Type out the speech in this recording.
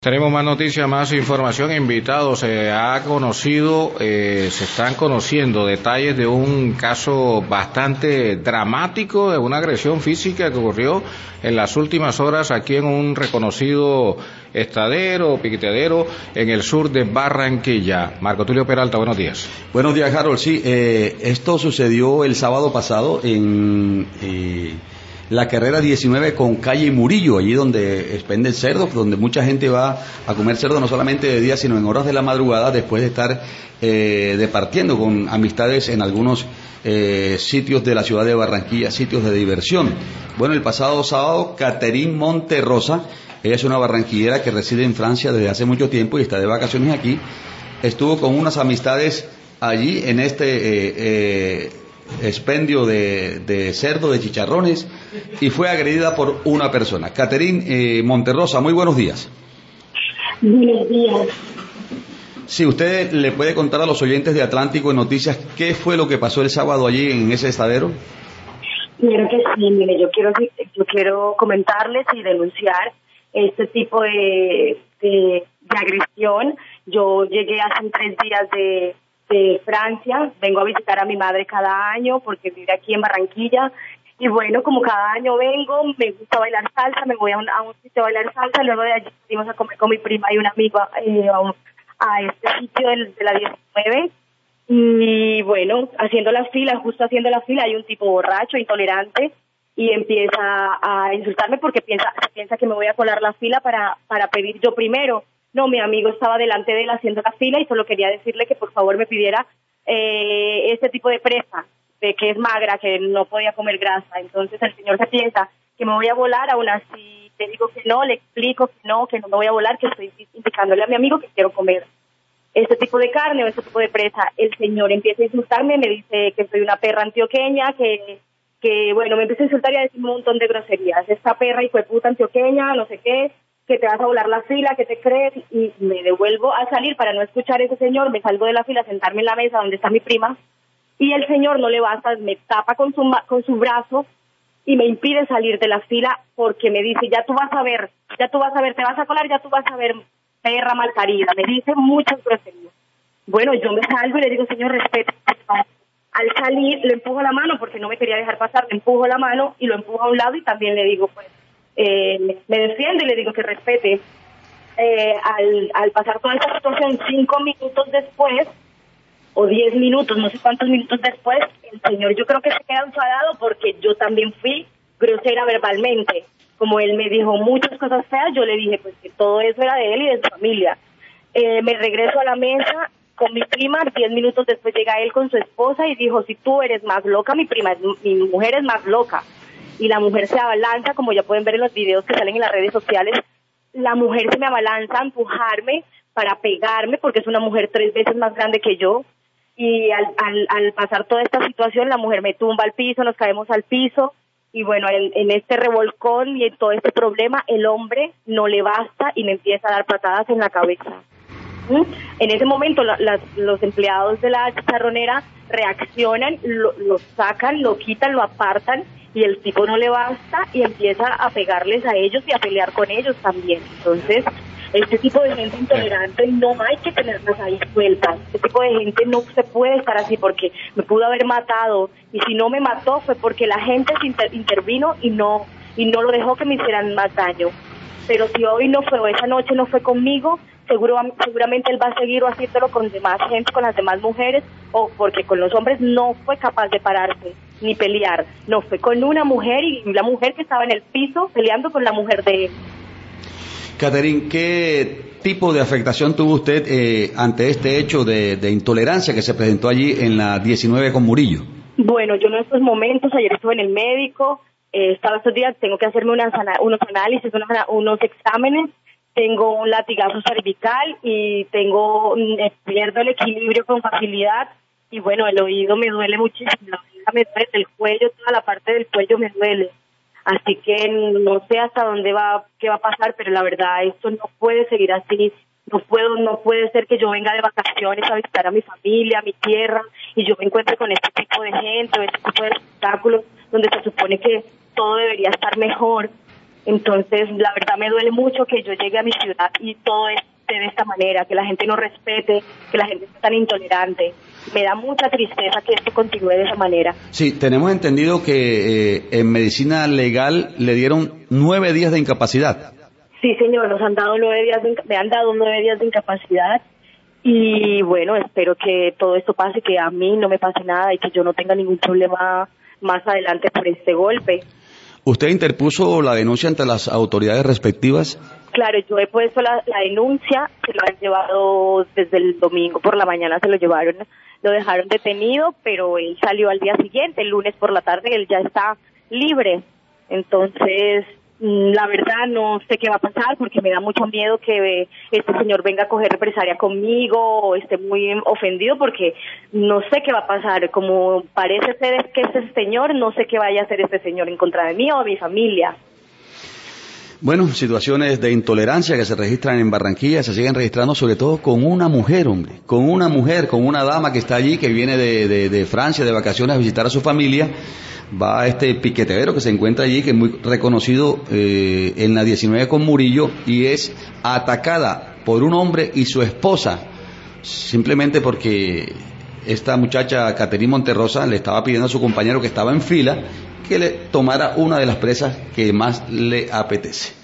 Tenemos más noticias, más información, invitados. Se están conociendo detalles de un caso bastante dramático de una agresión física que ocurrió en las últimas horas aquí en un reconocido estadero, piqueteadero, en el sur de Barranquilla. Marco Tulio Peralta, buenos días. Buenos días, Harold. Sí, esto sucedió el sábado pasado en la carrera 19 con calle Murillo, allí donde expenden cerdos, donde mucha gente va a comer cerdo no solamente de día, sino en horas de la madrugada, después de estar departiendo con amistades en algunos sitios de la ciudad de Barranquilla, sitios de diversión. Bueno, el pasado sábado, Catherine Monterrosa, ella es una barranquillera que reside en Francia desde hace mucho tiempo y está de vacaciones aquí, estuvo con unas amistades allí en este expendio de cerdo, de chicharrones, y fue agredida por una persona. Catherine Monterrosa, muy buenos días. Buenos días. Si usted le puede contar a los oyentes de Atlántico Noticias qué fue lo que pasó el sábado allí en ese estadero. Claro que sí, mire, yo quiero comentarles y denunciar este tipo de agresión. Yo llegué hace 3 días de Francia, vengo a visitar a mi madre cada año porque vive aquí en Barranquilla, y bueno, como cada año vengo, me gusta bailar salsa, me voy a un sitio a bailar salsa, luego de allí fuimos a comer con mi prima y una amiga a este sitio de la 19, y bueno, justo haciendo la fila, hay un tipo borracho, intolerante, y empieza a insultarme porque piensa que me voy a colar la fila para pedir yo primero. No, mi amigo estaba delante de él haciendo la fila y solo quería decirle que por favor me pidiera este tipo de presa, de que es magra, que no podía comer grasa. Entonces el señor se piensa que me voy a volar, aún así le digo que no, le explico que no me voy a volar, que estoy indicándole a mi amigo que quiero comer este tipo de carne o este tipo de presa. El señor empieza a insultarme, me dice que soy una perra antioqueña, que bueno, me empieza a insultar y a decirme un montón de groserías. Esta perra hijueputa antioqueña, no sé qué, que te vas a volar la fila, que te crees, y me devuelvo a salir para no escuchar a ese señor, me salgo de la fila a sentarme en la mesa donde está mi prima, y el señor no le basta, me tapa con su brazo y me impide salir de la fila porque me dice, ya tú vas a ver, te vas a colar, ya tú vas a ver, perra malparida, me dice muchas groserías. Bueno, yo me salgo y le digo, señor, respete. Al salir, le empujo la mano porque no me quería dejar pasar, le empujo la mano y lo empujo a un lado y también le digo, pues, me defiendo y le digo que respete. Al pasar toda esta situación, 5 minutos después, o 10 minutos, no sé cuántos minutos después, el señor yo creo que se queda enfadado porque yo también fui grosera verbalmente. Como él me dijo muchas cosas feas, yo le dije pues que todo eso era de él y de su familia. Me regreso a la mesa con mi prima, 10 minutos después llega él con su esposa y dijo, si tú eres más loca, mi mujer es más loca. Y la mujer se abalanza, como ya pueden ver en los videos que salen en las redes sociales, la mujer se me abalanza a empujarme para pegarme, porque es una mujer 3 veces más grande que yo, y al pasar toda esta situación, la mujer me tumba al piso, nos caemos al piso, y bueno, en este revolcón y en todo este problema, el hombre no le basta y me empieza a dar patadas en la cabeza. En ese momento los empleados de la chicharronera reaccionan, lo sacan, lo quitan, lo apartan, y el tipo no le basta y empieza a pegarles a ellos y a pelear con ellos también. Entonces, este tipo de gente intolerante no hay que tenerlas ahí sueltas. Este tipo de gente no se puede estar así porque me pudo haber matado, y si no me mató fue porque la gente intervino y no lo dejó que me hicieran más daño. Pero si hoy no fue, o esa noche no fue conmigo, seguramente él va a seguir haciéndolo con demás gente, con las demás mujeres, o porque con los hombres no fue capaz de pararse ni pelear. No, fue con una mujer, y la mujer que estaba en el piso peleando con la mujer de él. Catherine, ¿qué tipo de afectación tuvo usted ante este hecho de intolerancia que se presentó allí en la 19 con Murillo? Bueno, yo en estos momentos, ayer estuve en el médico, estaba estos días, tengo que hacerme unos análisis, unos exámenes, tengo un latigazo cervical y pierdo el equilibrio con facilidad, y bueno, el oído me duele muchísimo, la oreja me duele, el cuello, toda la parte del cuello me duele. Así que no sé hasta qué va a pasar, pero la verdad esto no puede seguir así. No puede ser que yo venga de vacaciones a visitar a mi familia, a mi tierra, y yo me encuentre con este tipo de gente, o este tipo de espectáculos donde se supone que todo debería estar mejor. Entonces, la verdad me duele mucho que yo llegue a mi ciudad y todo esté de esta manera, que la gente no respete, que la gente sea tan intolerante. Me da mucha tristeza que esto continúe de esa manera. Sí, tenemos entendido que en medicina legal le dieron 9 días de incapacidad. Sí, señor, me han dado 9 días de incapacidad y bueno, espero que todo esto pase, que a mí no me pase nada y que yo no tenga ningún problema más adelante por este golpe. ¿Usted interpuso la denuncia ante las autoridades respectivas? Claro, yo he puesto la denuncia, se lo han llevado desde el domingo por la mañana, se lo llevaron, lo dejaron detenido, pero él salió al día siguiente, el lunes por la tarde, él ya está libre. Entonces, la verdad no sé qué va a pasar porque me da mucho miedo que este señor venga a coger represalia conmigo o esté muy ofendido porque no sé qué va a pasar. Como parece ser que este señor, no sé qué vaya a hacer este señor en contra de mí o de mi familia. Bueno, situaciones de intolerancia que se registran en Barranquilla, se siguen registrando sobre todo con una mujer, hombre, con una dama que está allí, que viene de Francia de vacaciones a visitar a su familia. Va este piquetero que se encuentra allí, que es muy reconocido en la 19 con Murillo, y es atacada por un hombre y su esposa, simplemente porque esta muchacha, Caterine Monterrosa, le estaba pidiendo a su compañero que estaba en fila que le tomara una de las presas que más le apetece.